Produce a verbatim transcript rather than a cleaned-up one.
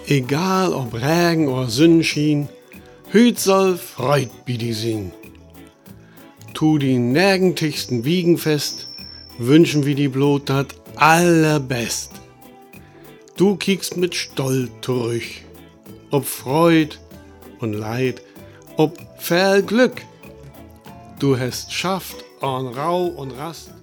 Egal ob Regen oder Sonnenschein, hüt soll Freud bi di sin. Tu die nägentigsten Wiegen fest, wünschen wir die Blot dat allerbest. Du kiekst mit Stolz zurück, ob Freud und Leid, ob viel Glück. Du hast schafft an Rau und Rast,